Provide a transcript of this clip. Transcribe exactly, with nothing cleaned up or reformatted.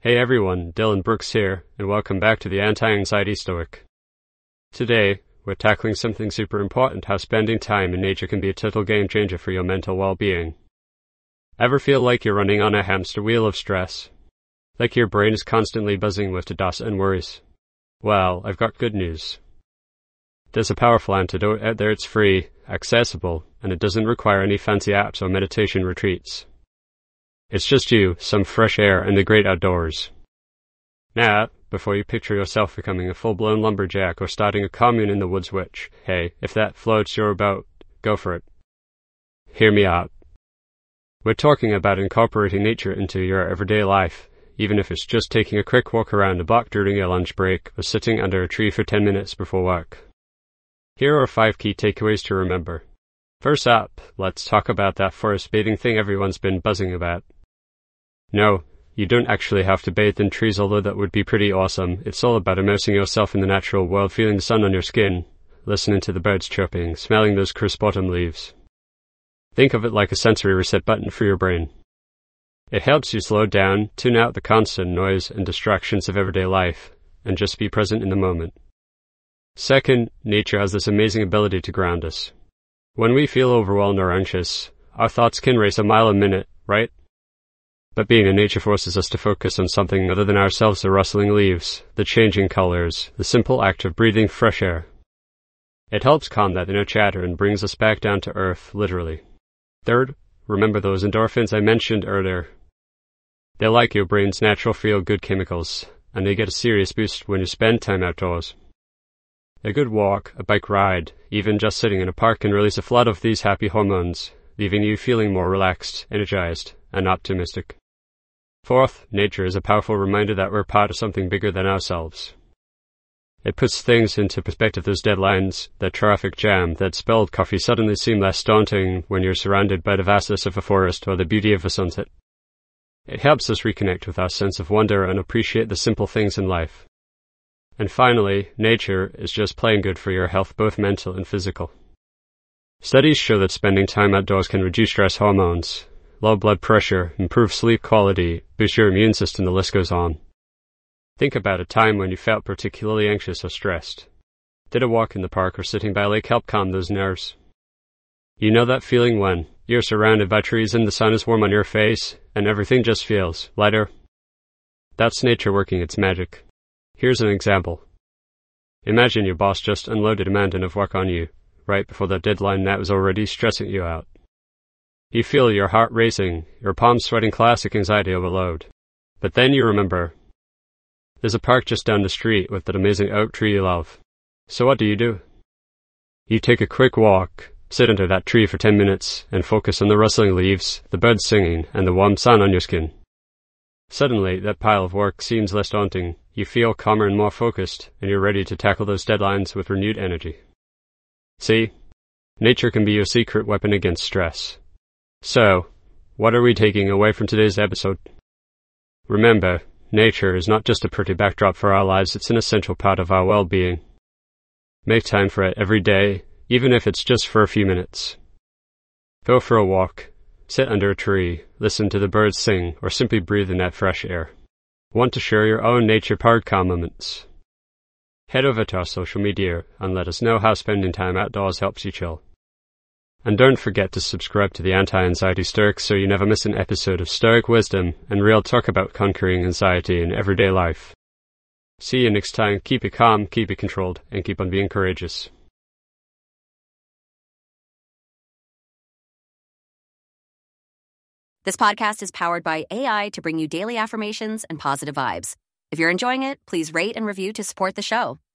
Hey everyone, Dylan Brooks here, and welcome back to the Anti-Anxiety Stoic. Today, we're tackling something super important, how spending time in nature can be a total game changer for your mental well-being. Ever feel like you're running on a hamster wheel of stress? Like your brain is constantly buzzing with dust and worries? Well, I've got good news. There's a powerful antidote out there. It's free, accessible, and it doesn't require any fancy apps or meditation retreats. It's just you, some fresh air, and the great outdoors. Now, before you picture yourself becoming a full-blown lumberjack or starting a commune in the woods, which, hey, if that floats your boat, go for it. Hear me out. We're talking about incorporating nature into your everyday life, even if it's just taking a quick walk around the block during your lunch break or sitting under a tree for ten minutes before work. Here are five key takeaways to remember. First up, let's talk about that forest bathing thing everyone's been buzzing about. No, you don't actually have to bathe in trees, although that would be pretty awesome. It's all about immersing yourself in the natural world, feeling the sun on your skin, listening to the birds chirping, smelling those crisp autumn leaves. Think of it like a sensory reset button for your brain. It helps you slow down, tune out the constant noise and distractions of everyday life, and just be present in the moment. Second, nature has this amazing ability to ground us. When we feel overwhelmed or anxious, our thoughts can race a mile a minute, right? But being in nature forces us to focus on something other than ourselves, the rustling leaves, the changing colors, the simple act of breathing fresh air. It helps calm that inner chatter and brings us back down to earth, literally. Third, remember those endorphins I mentioned earlier. They're like your brain's natural feel-good chemicals, and they get a serious boost when you spend time outdoors. A good walk, a bike ride, even just sitting in a park can release a flood of these happy hormones, leaving you feeling more relaxed, energized, and optimistic. Fourth, nature is a powerful reminder that we're part of something bigger than ourselves. It puts things into perspective. Those deadlines, that traffic jam, that spilled coffee suddenly seem less daunting when you're surrounded by the vastness of a forest or the beauty of a sunset. It helps us reconnect with our sense of wonder and appreciate the simple things in life. And finally, nature is just plain good for your health, both mental and physical. Studies show that spending time outdoors can reduce stress hormones, low blood pressure, improve sleep quality, boost your immune system, the list goes on. Think about a time when you felt particularly anxious or stressed. Did a walk in the park or sitting by a lake help calm those nerves? You know that feeling when you're surrounded by trees and the sun is warm on your face and everything just feels lighter? That's nature working its magic. Here's an example. Imagine your boss just unloaded a mountain of work on you, right before the deadline that was already stressing you out. You feel your heart racing, your palms sweating, classic anxiety overload. But then you remember, there's a park just down the street with that amazing oak tree you love. So what do you do? You take a quick walk, sit under that tree for ten minutes, and focus on the rustling leaves, the birds singing, and the warm sun on your skin. Suddenly, that pile of work seems less daunting. You feel calmer and more focused, and you're ready to tackle those deadlines with renewed energy. See? Nature can be your secret weapon against stress. So, what are we taking away from today's episode? Remember, nature is not just a pretty backdrop for our lives, it's an essential part of our well-being. Make time for it every day, even if it's just for a few minutes. Go for a walk, sit under a tree, listen to the birds sing, or simply breathe in that fresh air. Want to share your own nature-powered calm moments? Head over to our social media and let us know how spending time outdoors helps you chill. And don't forget to subscribe to the Anti-Anxiety Stoic so you never miss an episode of Stoic wisdom and real talk about conquering anxiety in everyday life. See you next time. Keep it calm, keep it controlled, and keep on being courageous. This podcast is powered by A I to bring you daily affirmations and positive vibes. If you're enjoying it, please rate and review to support the show.